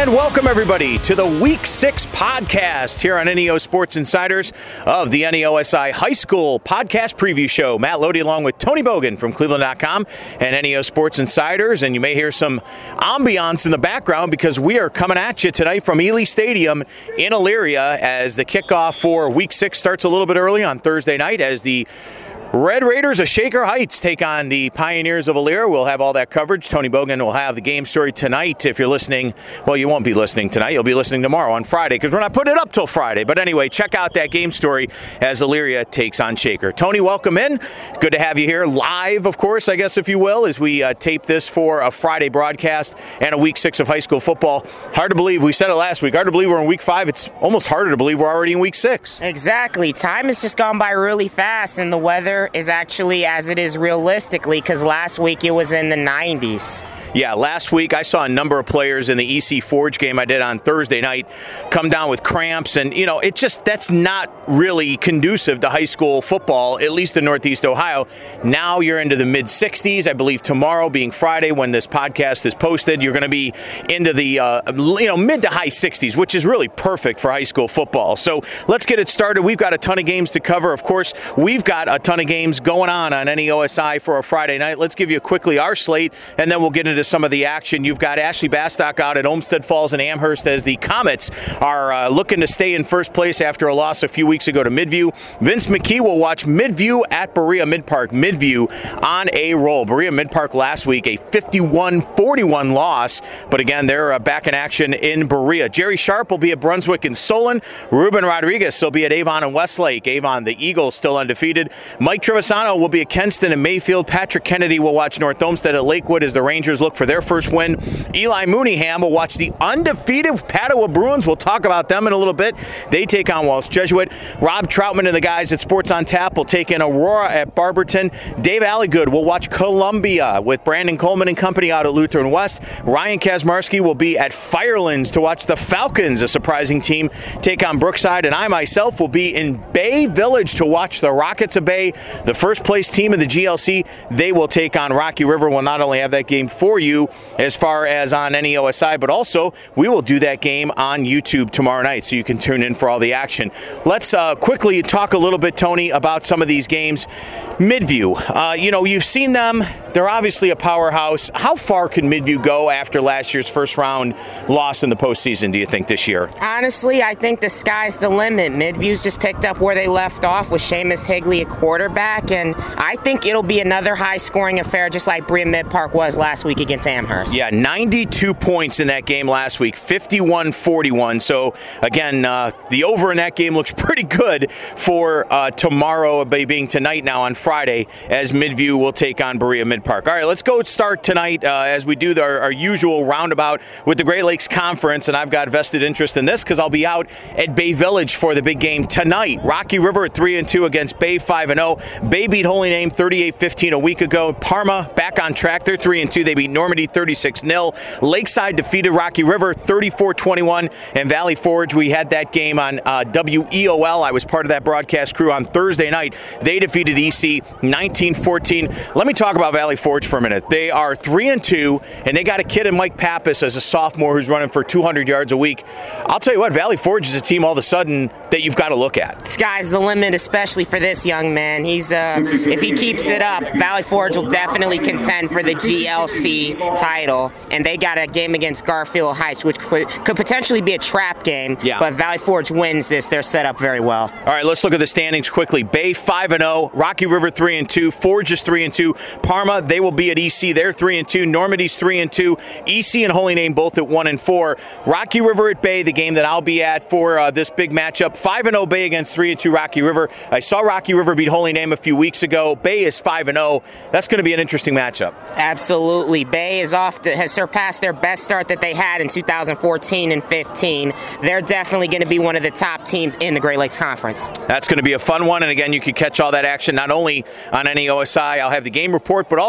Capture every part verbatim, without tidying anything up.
And welcome, everybody, to the Week six podcast here on N E O Sports Insiders of the N E O S I High School Podcast Preview Show. Matt Lodi along with Tony Bogan from Cleveland dot com and N E O Sports Insiders. And you may hear some ambiance in the background because we are coming at you tonight from Ely Stadium in Elyria as the kickoff for Week six starts a little bit early on Thursday night as the Red Raiders of Shaker Heights take on the Pioneers of Elyria. We'll have all that coverage. Tony Bogan will have the game story tonight. If you're listening, well, you won't be listening tonight. You'll be listening tomorrow on Friday because we're not putting it up till Friday. But anyway, check out that game story as Elyria takes on Shaker. Tony, welcome in. Good to have you here live, of course, I guess, if you will, as we uh, tape this for a Friday broadcast and a Week six of high school football. Hard to believe. We said it last week. Hard to believe we're in Week five. It's almost harder to believe we're already in Week six. Exactly. Time has just gone by really fast, and the weather is actually as it is realistically, because last week it was in the nineties. Yeah, last week I saw a number of players in the E C Forge game I did on Thursday night come down with cramps, and, you know, it just, that's not really conducive to high school football, at least in Northeast Ohio. Now you're into the mid sixties. I believe tomorrow, being Friday when this podcast is posted, you're going to be into the, uh, you know, mid to high sixties, which is really perfect for high school football. So let's get it started. We've got a ton of games to cover. Of course, we've got a ton of games going on on N E O S I for a Friday night. Let's give you quickly our slate, and then we'll get into some of the action. You've got Ashley Bastock out at Olmsted Falls and Amherst as the Comets are uh, looking to stay in first place after a loss a few weeks ago to Midview. Vince McKee will watch Midview at Berea Mid-Park. Midview on a roll. Berea Mid-Park last week, a fifty-one forty-one loss, but again, they're uh, back in action in Berea. Jerry Sharp will be at Brunswick and Solon. Ruben Rodriguez will be at Avon and Westlake. Avon, the Eagles, still undefeated. Mike Trevisano will be at Kenston and Mayfield. Patrick Kennedy will watch North Olmsted at Lakewood as the Rangers look for their first win. Eli Mooneyham will watch the undefeated Padua Bruins. We'll talk about them in a little bit. They take on Walsh Jesuit. Rob Troutman and the guys at Sports on Tap will take in Aurora at Barberton. Dave Alligood will watch Columbia with Brandon Coleman and company out at Lutheran West. Ryan Kazmarski will be at Firelands to watch the Falcons, a surprising team, take on Brookside. And I myself will be in Bay Village to watch the Rockets of Bay, the first place team in the G L C. They will take on Rocky River. We'll not only have that game for you as far as on N E O S I, but also we will do that game on YouTube tomorrow night, so you can tune in for all the action. Let's uh, quickly talk a little bit, Tony, about some of these games. Midview, uh, you know, you've seen them. They're obviously a powerhouse. How far can Midview go after last year's first round loss in the postseason, do you think, this year? Honestly, I think the sky's the limit. Midview's just picked up where they left off with Seamus Higley at quarterback, and I think it'll be another high-scoring affair just like Berea Mid-Park was last week against Amherst. Yeah, ninety-two points in that game last week, fifty-one forty-one. So, again, uh, the over in that game looks pretty good for uh, tomorrow, being tonight now on Friday, as Midview will take on Berea Mid-Park. All right, let's go start tonight uh, as we do the, our, our usual roundabout with the Great Lakes Conference, and I've got vested interest in this because I'll be out at Bay Village for the big game tonight. Rocky River at three and two against Bay five and oh. Bay beat Holy Name thirty-eight fifteen a week ago. Parma back on track. They're three and two. They beat Normandy thirty-six nil. Lakeside defeated Rocky River thirty-four twenty-one. And Valley Forge, we had that game on uh, W E O L. I was part of that broadcast crew on Thursday night. They defeated E C nineteen fourteen. Let me talk about Valley Forge for a minute. They are three and two, and they got a kid in Mike Pappas as a sophomore who's running for two hundred yards a week. I'll tell you what, Valley Forge is a team all of a sudden that you've got to look at. Sky's the limit, especially for this young man. He's uh, if he keeps it up, Valley Forge will definitely contend for the G L C title, and they got a game against Garfield Heights, which could, could potentially be a trap game. Yeah. But Valley Forge wins this. They're set up very well. All right, let's look at the standings quickly. Bay five and oh, Rocky River three and two, Forge is three and two, Parma, they will be at E C, they're three and two, Normandy's three and two, E C and Holy Name both at one and four. Rocky River at Bay, the game that I'll be at for uh, this big matchup. five and oh Bay against three and two Rocky River. I saw Rocky River beat Holy Name a few weeks ago. Bay is five and oh. That's going to be an interesting matchup. Absolutely. Bay is off to, has surpassed their best start that they had in two thousand fourteen and fifteen. They're definitely going to be one of the top teams in the Great Lakes Conference. That's going to be a fun one, and again, you can catch all that action not only on N E O S I, I'll have the game report, but also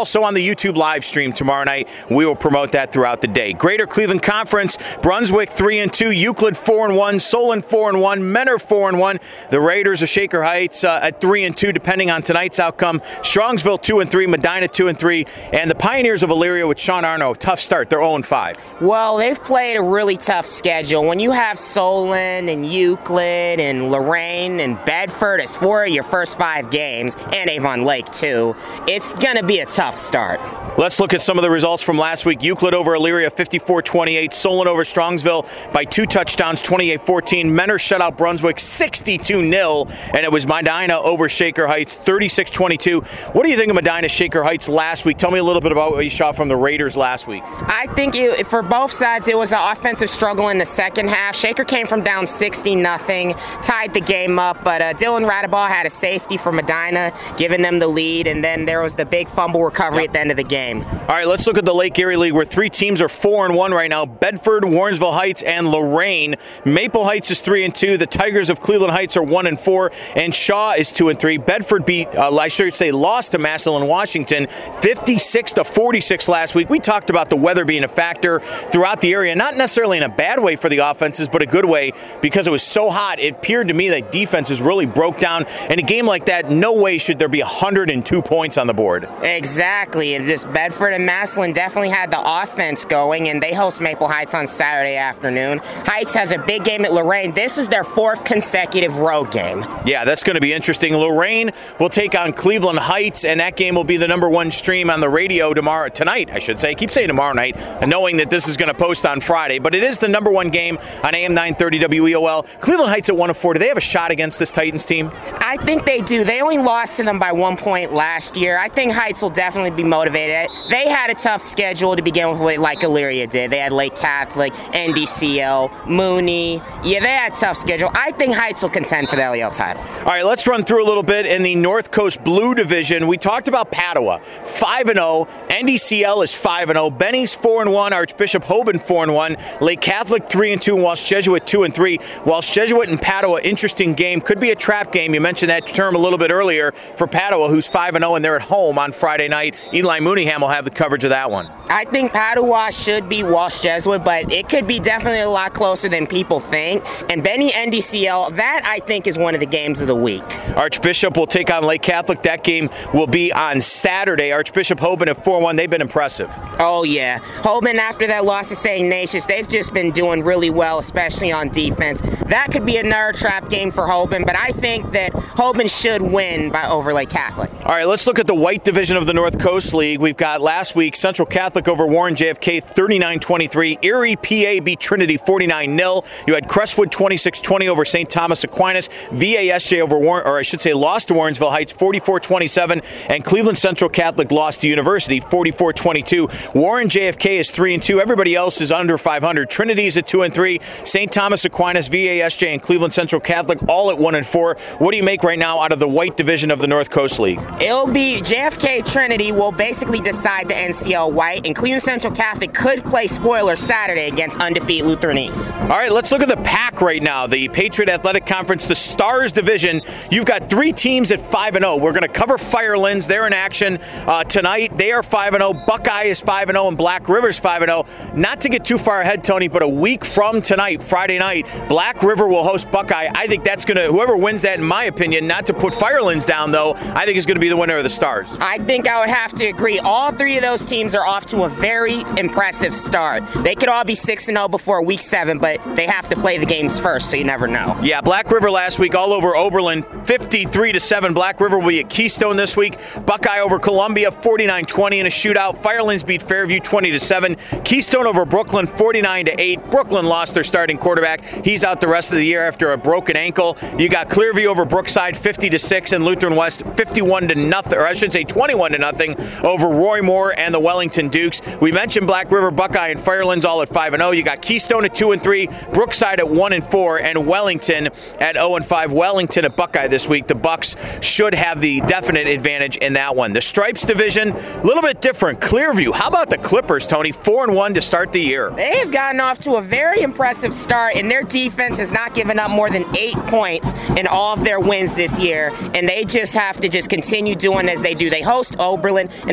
also on the YouTube live stream tomorrow night. We will promote that throughout the day. Greater Cleveland Conference, Brunswick three and two, Euclid four and one, Solon four and one, Menor four and one. The Raiders of Shaker Heights uh, at three and two, depending on tonight's outcome. Strongsville two and three, Medina two and three, and the Pioneers of Elyria with Sean Arno, tough start. They're oh and five. Well, they've played a really tough schedule. When you have Solon and Euclid and Lorain and Bedford as four of your first five games, and Avon Lake too, it's going to be a tough start. Let's look at some of the results from last week. Euclid over Elyria, fifty-four twenty-eight. Solon over Strongsville by two touchdowns, twenty-eight fourteen. Menor shut out Brunswick, sixty-two nil. And it was Medina over Shaker Heights, thirty-six twenty-two. What do you think of Medina Shaker Heights last week? Tell me a little bit about what you saw from the Raiders last week. I think it, for both sides, it was an offensive struggle in the second half. Shaker came from down sixty nothing, tied the game up, but uh, Dylan Radaball had a safety for Medina, giving them the lead, and then there was the big fumble recovery yep. at the end of the game. All right, let's look at the Lake Erie League, where three teams are four and one right now: Bedford, Warrensville Heights, and Lorain. Maple Heights is three and two. The Tigers of Cleveland Heights are one and four, and Shaw is two and three. Bedford beat, uh, I should say, lost to Massillon, Washington, fifty-six to forty-six last week. We talked about the weather being a factor throughout the area, not necessarily in a bad way for the offenses, but a good way because it was so hot. It appeared to me that defenses really broke down. In a game like that, no way should there be one hundred two points on the board. Exactly, and just Bedford and Massillon definitely had the offense going, and they host Maple Heights on Saturday afternoon. Heights has a big game at Lorain. This is their fourth consecutive road game. Yeah, that's going to be interesting. Lorain will take on Cleveland Heights, and that game will be the number one stream on the radio tomorrow, tonight, I should say. I keep saying tomorrow night, knowing that this is going to post on Friday, but it is the number one game on A M nine thirty W E O L. Cleveland Heights at one and four. Do they have a shot against this Titans team? I think they do. They only lost to them by one point last year. I think Heights will definitely be motivated. They had a tough schedule to begin with, like Elyria did. They had Lake Catholic, N D C L, Mooney. Yeah, they had a tough schedule. I think Heights will contend for the L E L title. All right, let's run through a little bit in the North Coast Blue Division. We talked about Padua, five and oh. N D C L is five and oh. Benny's four and one. Archbishop Hoban four and one. Lake Catholic three and two. Walsh Jesuit two and three. Walsh Jesuit and Padua, interesting game. Could be a trap game. You mentioned that term a little bit earlier for Padua, who's five and oh, and they're at home on Friday night. Eli Mooneyham will have the coverage of that one. I think Padua should be Walsh Jesuit, but it could be definitely a lot closer than people think. And Benny N D C L, that I think is one of the games of the week. Archbishop will take on Lake Catholic. That game will be on Saturday. Archbishop Hoban at four one. They've been impressive. Oh, yeah. Hoban, after that loss to Saint Ignatius, they've just been doing really well, especially on defense. That could be another trap game for Hoban, but I think that Hoban should win by over Lake Catholic. All right, let's look at the white division of the North Coast League. We've got last week Central Catholic over Warren J F K thirty-nine twenty-three. Erie P A beat Trinity forty-nine nil. You had Crestwood twenty-six twenty over Saint Thomas Aquinas. V A S J over Warren, or I should say lost to Warrensville Heights forty-four twenty-seven, and Cleveland Central Catholic lost to University forty-four twenty-two. Warren J F K is three and two. Everybody else is under five hundred. Trinity's at two and three. Saint Thomas Aquinas, V A S J, and Cleveland Central Catholic all at one and four. What do you make right now out of the white division of the North Coast League? It'll be J F K Trinity will basically decide the N C L white, and Cleveland Central Catholic could play spoiler Saturday against undefeated Lutheran East. All right, let's look at the pack right now. The Patriot Athletic Conference, the Stars division. You've got three teams at five and oh. We're going to cover Firelands. They're in action uh, tonight. They are five and oh. Buckeye is five and oh, and Black River's five and oh. Not to get too far ahead, Tony, but a week from tonight, Friday night, Black River will host Buckeye. I think that's going to, whoever wins that, in my opinion, not to put Firelands down, though, I think is going to be the winner of the Stars. I think I would have to agree. All three of those teams are off to a very impressive start. They could all be six and oh before week seven, but they have to play the games first, so you never know. Yeah, Black River last week all over Oberlin, fifty-three to seven. Black River will be at Keystone this week. Buckeye over Columbia, forty-nine twenty in a shootout. Firelands beat Fairview twenty to seven. Keystone over Brooklyn, forty-nine to eight. Brooklyn lost their starting quarterback. He's out the rest of the year after a broken ankle. You got Clearview over Brookside, fifty to six, and Lutheran West, fifty-one to nothing, or I should say twenty-one to nothing over Roy Moore and the Wellington Dukes. We mentioned Black River, Buckeye, and Firelands all at five and oh. You got Keystone at two and three, Brookside at one and four, and Wellington at oh and five. Wellington at Buckeye this week. The Bucks should have the definite advantage in that one. The Stripes division, a little bit different. Clearview, how about the Clippers, Tony? four and one to start the year. They have gotten off to a very impressive start, and their defense has not given up more than eight points in all of their wins this year, and they just have to just continue doing as they do. They host Oberlin, and they potentially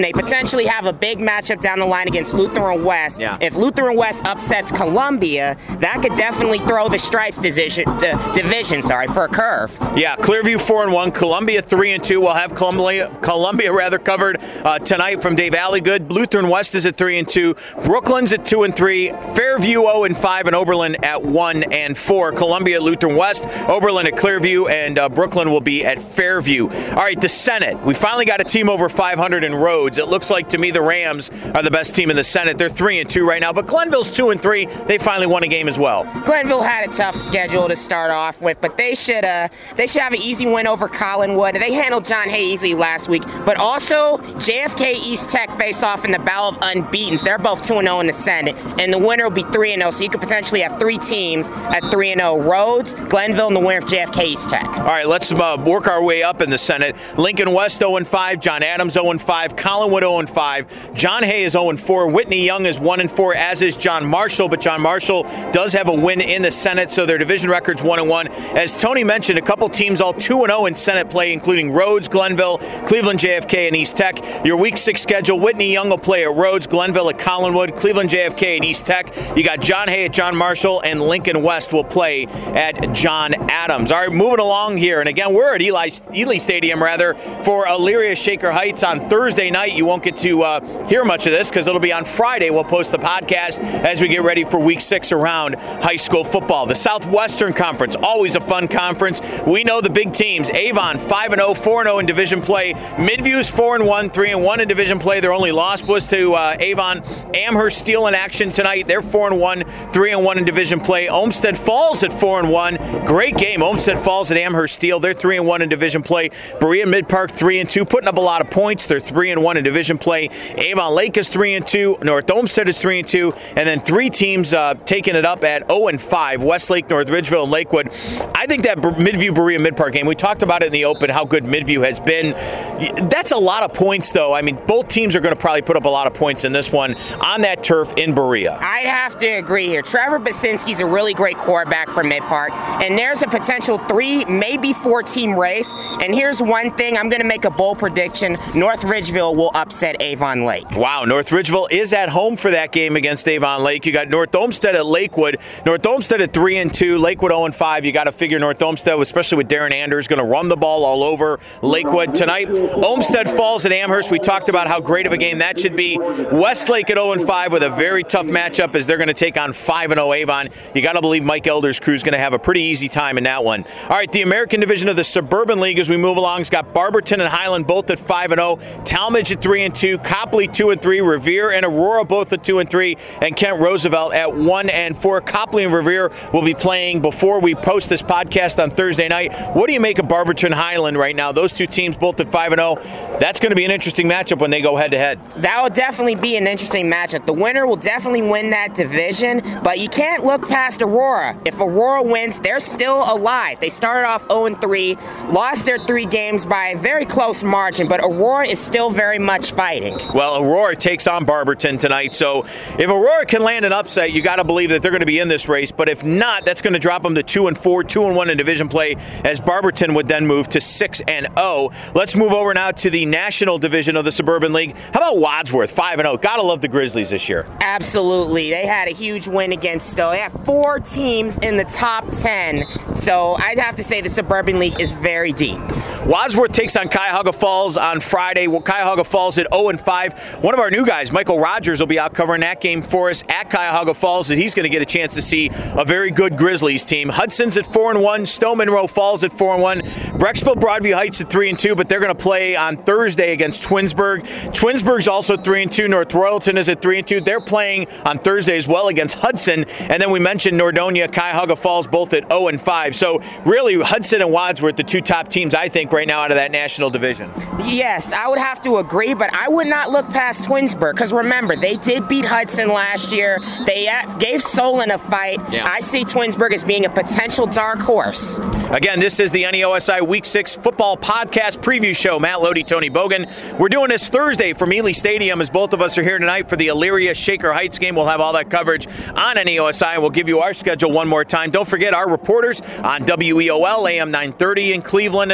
potentially have a big matchup down the line against Lutheran West. Yeah. If Lutheran West upsets Columbia, that could definitely throw the Stripes division, uh, division sorry, for a curve. Yeah, Clearview four and one, Columbia three and two. We'll have Columbia, Columbia rather covered uh, tonight from Dave Alligood. Lutheran West is at three and two. Brooklands at two and three. Fairview zero and five, and Oberlin at one and four. Columbia, Lutheran West, Oberlin at Clearview, and uh, Brooklyn will be at Fairview. All right, the Senate. We finally got a team over five hundred in Rhodes. It looks like to me the Rams are the best team in the Senate. They're three and two right now, but Glenville's two and three. They finally won a game as well. Glenville had a tough schedule to start off with, but they should uh, they should have an easy win over Collinwood. They handled John Hay easily last week, but also J F K East Tech face off in the Battle of Unbeatens. They're both two and oh in the Senate, and the winner will be three and oh, so you could potentially have three teams at three and oh. Rhodes, Glenville, and the winner of J F K East Tech. All right, let's uh, work our way up in the Senate. Lincoln West zero and five, John Adams zero and five, Collinwood zero and five, John Hay is zero and four, Whitney Young is one and four, as is John Marshall, but John Marshall does have a win in the Senate, so their division record's one and one. As Tony mentioned, a couple teams all two and oh in Senate play, including Rhodes, Glenville, Cleveland, J F K, and East Tech. Your week six schedule, Whitney Young will play at Rhodes, Glenville at Collinwood, Cleveland, J F K, and East Tech. You got John Hay at John Marshall, and Lincoln West will play at John Adams. All right, moving along here, and again, we're at Eli, Ely Stadium, rather, for Elyria Shaker Heights on Thursday night. You won't get to uh, hear much of this because it'll be on Friday. We'll post the podcast as we get ready for week six around high school football. The Southwestern Conference, always a fun conference. We know the big teams. Avon five and oh, four and oh in division play. Midview's four and one, three and one in division play. Their only loss was to uh, Avon. Amherst Steel in action tonight. They're four and one, three and one in division play. Olmsted Falls at four and one. Great game. Olmsted Falls at Amherst Steel. They're three and one in division play. Berea Mid-Park three and two, putting up a lot of points. They're three and one in division play. Avon Lake is three and two. North Olmsted is three and two, and then three teams uh, taking it up at zero and five. Westlake, North Ridgeville, and Lakewood. I think that Midview Berea Mid-Park game, we talked about it in the open, how good Midview has been. That's a lot of points, though. I mean, both teams are going to probably put up a lot of points in this one on that turf in Berea. I'd have to agree here. Trevor Basinski's a really great quarterback for Mid-Park, and there's a potential three, maybe four-team race. And here's one thing, I'm going to make a bold prediction. North Ridgeville will upset Avon Lake. Wow, North Ridgeville is at home for that game against Avon Lake. You got North Olmsted at Lakewood. North Olmsted at three and two, Lakewood zero and five. You got to figure North Olmsted, especially with Darren Anders, going to run the ball all over Lakewood tonight. Olmsted Falls at Amherst. We talked about how great of a game that should be. Westlake at zero and five with a very tough matchup as they're going to take on five and oh Avon. You got to believe Mike Elder's crew is going to have a pretty easy time in that one. All right, the American Division of the Suburban League as we move along has got Barberton and Highland both at five and oh, Talmadge at three and two, Copley two and three, Revere and Aurora both at two and three, and Kent Roosevelt at one and four. Copley and Revere will be playing before we post this podcast on Thursday night. What do you make of Barberton Highland right now? Those two teams both at five and oh. That's going to be an interesting matchup when they go head to head. That will definitely be an interesting matchup. The winner will definitely win that division, but you can't look past Aurora. If Aurora wins, they're still alive. They started off oh and three, lost their three games by a very close margin, but Aurora is still very much fighting. Well, Aurora takes on Barberton tonight, so if Aurora can land an upset, you got to believe that they're going to be in this race, but if not, that's going to drop them to two and four, two and one in division play, as Barberton would then move to six and oh. Let's move over now to the National Division of the Suburban League. How about Wadsworth, five and oh? Gotta love the Grizzlies this year. Absolutely. They had a huge win against Stowe. They have four teams in the top ten, so I'd have to say the Suburban League is very deep. Wadsworth takes on Cuyahoga Falls on Friday. Well, Cuyahoga Falls at oh and five. One of our new guys, Michael Rogers, will be out covering that game for us at Cuyahoga Falls, and he's going to get a chance to see a very good Grizzlies team. Hudson's at four and one, Stowe Monroe Falls at four and one, Brecksville Broadview Heights at three and two, but they're going to play on Thursday against Twinsburg. Twinsburg's also three and two. North Royalton is at three and two. They're playing on Thursday as well against Hudson, and then we mentioned Nordonia, Cuyahoga Falls, both at oh and five. So really, Hudson and Wadsworth, the two top teams, I think, right now out of that national division. Yes, I would have to agree, but I would not look past Twinsburg, because remember, they did beat Hudson last year. They gave Solon a fight. Yeah. I see Twinsburg as being a potential dark horse. Again, this is the N E O S I Week six Football Podcast Preview Show. Matt Lodi, Tony Bogan. We're doing this Thursday from Ely Stadium, as both of us are here tonight for the Elyria Shaker Heights game. We'll have all that coverage on N E O S I, and we'll give you our schedule one more time. Don't forget our reporters on W E O L, A M nine thirty in Cleveland and Elyria,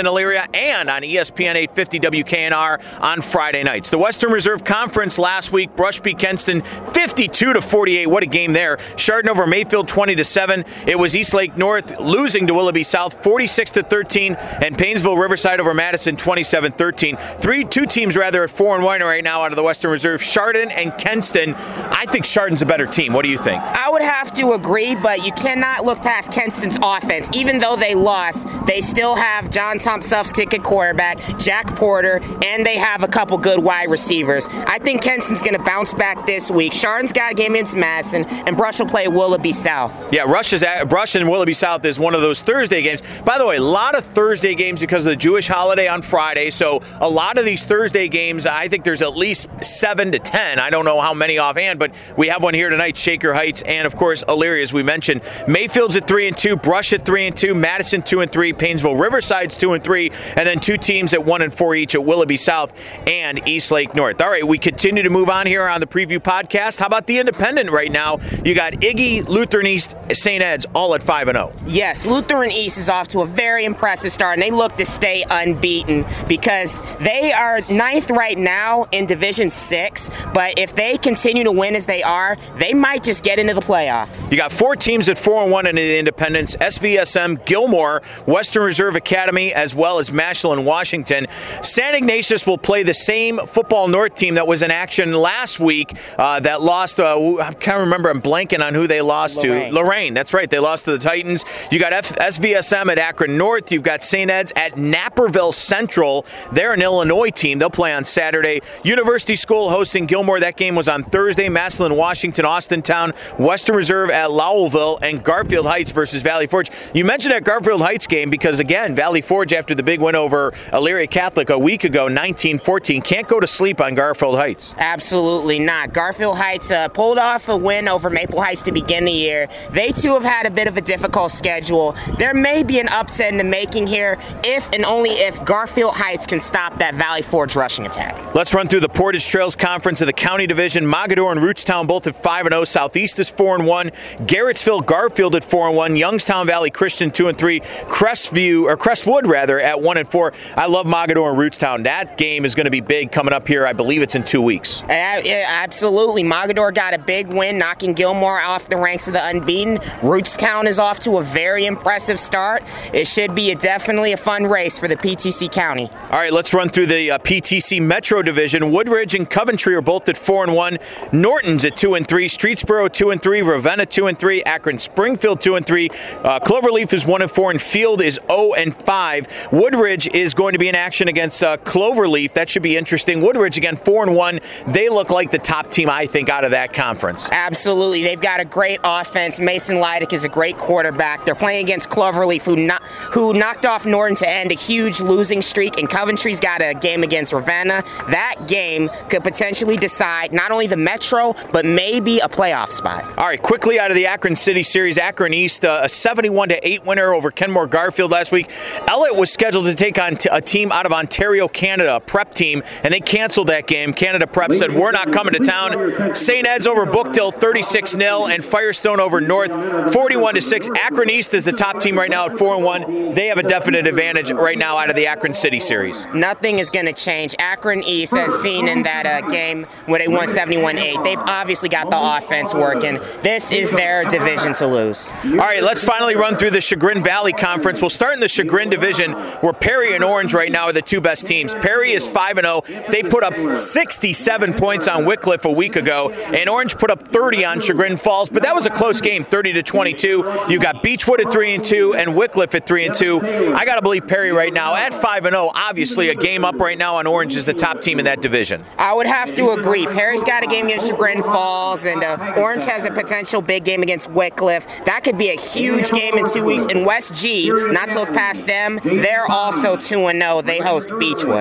and on E S P N eight fifty W K N R on Friday nights. The Western Reserve Conference last week, Brush beat Kenston fifty-two to forty-eight. What a game there. Chardon over Mayfield twenty to seven. It was Eastlake North losing to Willoughby South forty-six to thirteen, and Painesville Riverside over Madison twenty-seven thirteen. Three, two teams rather at four and one right now out of the Western Reserve, Chardon and Kenston. I think Chardon's a better team. What do you think? I would have to agree, but you cannot look past Kenston's offense. Even though they lost, they still have John Tomsufstick at quarterback, Jack Porter, and they have a couple good wide receivers. I think Kenston's going to bounce back this week. Chardon's got a game against Madison, and Brush will play Willoughby South. Yeah, Rush, is at, Brush and Willoughby South is one of those Thursday games. By the way, a lot of Thursday games because of the Jewish holiday on Friday, so a lot of these Thursday games, I think there's at least seven to ten. I don't know how many offhand, but we have one here tonight, Shaker Heights, and of course, Elyria, as we mentioned. Mayfield's at three and two, Brush at three and two, Madison two and three, Painesville Riverside's two and three, and then two teams at one and four each at Willoughby South and Eastlake North. All right, we continue to move on here on the preview podcast. How about the independent right now? You got Iggy, Lutheran East, Saint Ed's all at five and oh. Yes, Lutheran East is off to a very impressive start, and they look to stay unbeaten because they are ninth right now in Division six, but if they continue to win as they are, they might just get into the playoffs. You got four teams at four and one in the independents, S V S M, Gilmore, Western Reserve Academy, as well as Mashal and Washington. San Ignatius will play the same Football North team that was in action last week uh, that lost, uh, I can't remember, I'm blanking on who they lost Lorraine. to. Lorraine, that's right, they lost to the Titans. You got F- S V S M at Akron North. You've got Saint Ed's at Naperville Central. They're an Illinois team. They'll play on Saturday. University School hosting Gilmore. That game was on Thursday. Massillon, Washington, Austintown, Western Reserve at Lowellville, and Garfield Heights versus Valley Forge. You mentioned that Garfield Heights game because, again, Valley Forge, after the big win over Elyria Catholic a week ago, nineteen fourteen, can't go to sleep on Garfield Heights. Absolutely not. Garfield Heights uh, pulled off a win over Maple Heights to begin the year. They, too, have had a bit of a difficult schedule. There may be an upset in the making here if and only if Garfield Heights can stop that Valley Forge rushing attack. Let's run through the Portage Trails Conference of the County Division. Mogadore and Rootstown both at five and oh. Southeast is four and one. Garrettsville, Garfield at four and one. Youngstown Valley Christian two and three. Crestview, or Crestwood rather, at one and four. I love Mogadore and Rootstown. That game is going to be big coming up here. I believe it's in two weeks. Uh, yeah, absolutely. Mogadore got a big win, knocking Gilmore off the ranks of the unbeaten. Rootstown is off to a very impressive start. It should be a, definitely a fun race for the P T C County. All right, let's run through the uh, P T C Metro Division. Woodridge and Coventry are both at four and one. Norton's at two and three. Streetsboro two and three. Ravenna two and three. Akron Springfield two and three. Uh, Cloverleaf is one and four, and Field is zero and five. Woodridge is going to be in action against uh, Cloverleaf. That should be interesting. Woodridge again four and one. They look like the top team, I think, out of that conference. Absolutely, they've got a great offense. Mason Leidick is a great quarterback. They're playing against Cloverleaf, who not, who knocked off Norton to end a huge losing streak, and Coventry's got a game against Ravenna. That game could potentially decide not only the Metro, but maybe a playoff spot. All right, quickly out of the Akron City Series, Akron East, uh, a seventy-one to eight winner over Kenmore Garfield last week. Elliott was scheduled to take on t- a team out of Ontario, Canada, a prep team, and they canceled that game. Canada Prep said, we're not coming to town. Saint Ed's over Bookdill, thirty-six nil, and Firestone over North, forty-one to six. Akron East is the top team right now at four and one. They have a definite advantage right now out of the Akron City Series. Nothing is going to change. Akron East, as seen in that uh, game where they won seventy-one eight, they've obviously got the offense working. This is their division to lose. All right, let's finally run through the Chagrin Valley Conference. We'll start in the Chagrin Division, where Perry and Orange right now are the two best teams. Perry is five and oh. They put up sixty-seven points on Wycliffe a week ago, and Orange put up thirty on Chagrin Falls, but that was a close game, thirty to twenty-two. You got Beechwood at three and two and Wycliffe at three and two. I got to believe Perry right now at five and oh, obviously a game up right now on Orange is the top team in that division. I would have to agree. Perry's got a game against Chagrin Falls, and uh, Orange has a potential big game against Wycliffe. That could be a huge game in two weeks. And West G, not to look past them, they're also two and oh. They host Beechwood.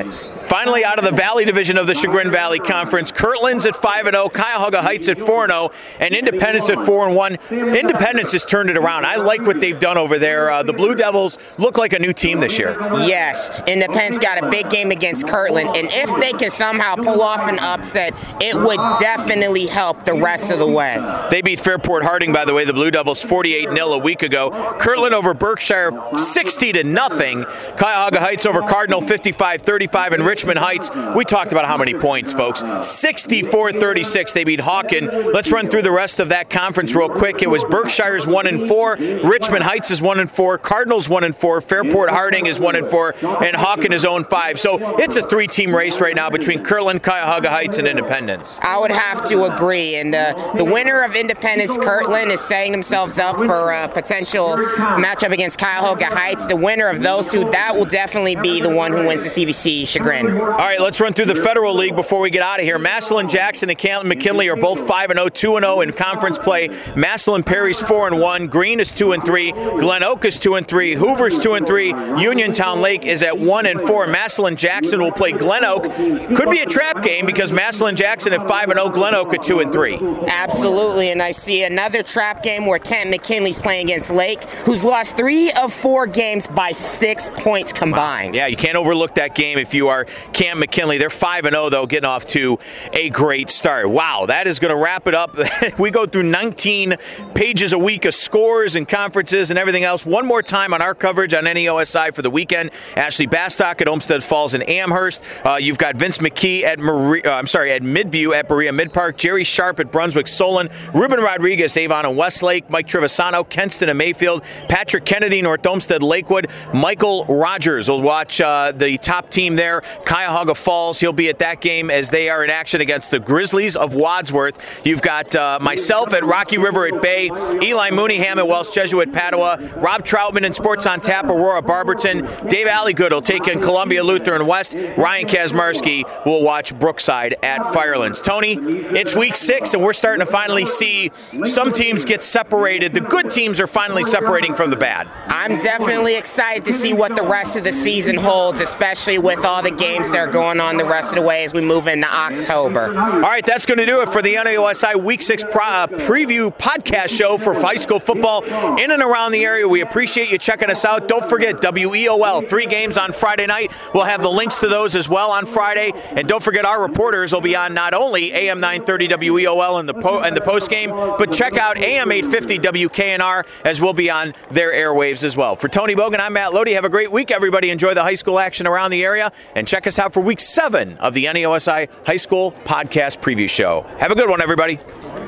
Finally, out of the Valley Division of the Chagrin Valley Conference, Kirtland's at five and oh, Cuyahoga Heights at four and oh, and Independence at four and one. Independence has turned it around. I like what they've done over there. Uh, the Blue Devils look like a new team this year. Yes, Independence got a big game against Kirtland, and if they can somehow pull off an upset, it would definitely help the rest of the way. They beat Fairport Harding, by the way, the Blue Devils forty-eight nil a week ago. Kirtland over Berkshire sixty to nothing. Cuyahoga Heights over Cardinal fifty-five thirty-five, and Richmond Heights, we talked about how many points, folks. sixty-four thirty-six, they beat Hawken. Let's run through the rest of that conference real quick. It was Berkshire's one and four, Richmond Heights is one and four, Cardinals one and four, Fairport Harding is one and four, and Hawken is oh and five. So it's a three-team race right now between Kirtland, Cuyahoga Heights, and Independence. I would have to agree, and uh, the winner of Independence Kirtland is setting themselves up for a potential matchup against Cuyahoga Heights. The winner of those two, that will definitely be the one who wins the C V C Chagrin. All right, let's run through the Federal League before we get out of here. Massillon Jackson and Canton McKinley are both five and oh, two and oh in conference play. Massillon Perry's four and one, Green is two and three, Glen Oak is two and three, Hoover's two and three, Uniontown Lake is at one and four. Massillon Jackson will play Glen Oak. Could be a trap game because Massillon Jackson at five and oh, Glen Oak at two and three. Absolutely, and I see another trap game where Kent McKinley's playing against Lake, who's lost three of four games by six points combined. Yeah, you can't overlook that game if you are Cam McKinley. They're five and oh, though, getting off to a great start. Wow, that is going to wrap it up. We go through nineteen pages a week of scores and conferences and everything else. One more time on our coverage on N E O S I for the weekend. Ashley Bastock at Olmsted Falls and Amherst. Uh, you've got Vince McKee at Marie, uh, I'm sorry, at Midview at Berea Mid-Park. Jerry Sharp at Brunswick Solon. Ruben Rodriguez, Avon and Westlake. Mike Trevisano, Kenston and Mayfield. Patrick Kennedy, North Olmsted Lakewood. Michael Rogers will watch uh, the top team there, Cuyahoga Falls. He'll be at that game as they are in action against the Grizzlies of Wadsworth. You've got uh, myself at Rocky River at Bay, Eli Mooneyham at Welsh Jesuit Padua, Rob Troutman in Sports on Tap, Aurora Barberton, Dave Alligood will take in Columbia Lutheran West, Ryan Kazmarski will watch Brookside at Firelands. Tony, it's week six and we're starting to finally see some teams get separated. The good teams are finally separating from the bad. I'm definitely excited to see what the rest of the season holds, especially with all the games that are going on the rest of the way as we move into October. All right, that's going to do it for the N A O S I Week six pro- uh, preview podcast show for high school football in and around the area. We appreciate you checking us out. Don't forget, W E O L, three games on Friday night. We'll have the links to those as well on Friday. And don't forget, our reporters will be on not only A M nine thirty W E O L in the, po- in the post game, but check out A M eight fifty W K N R as we'll be on their airwaves as well. For Tony Bogan, I'm Matt Lodi. Have a great week, everybody. Enjoy the high school action around the area. And check us out for week seven of the N A O S I High School Podcast Preview Show. Have a good one, everybody.